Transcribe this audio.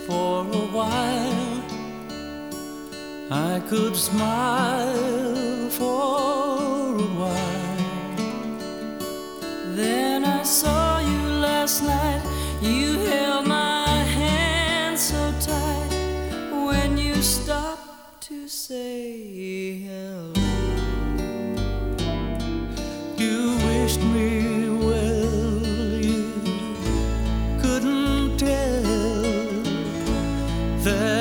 for a while. I could smile for a while. Then I saw you last night. You held my hand so tight when you stopped to say hello. You wished me well, you couldn't tell that